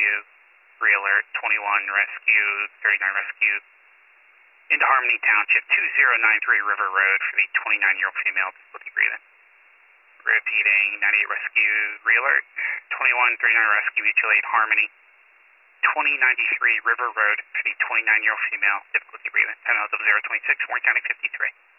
rescue, re-alert, 21 rescue, 39 rescue, into Harmony Township, 2093 River Road for the 29-year-old female, difficulty breathing. Repeating, 98 rescue, re-alert, 21, 39 rescue, mutual aid, Harmony, 2093 River Road for the 29-year-old female, difficulty breathing. 10 026, Warren County 53.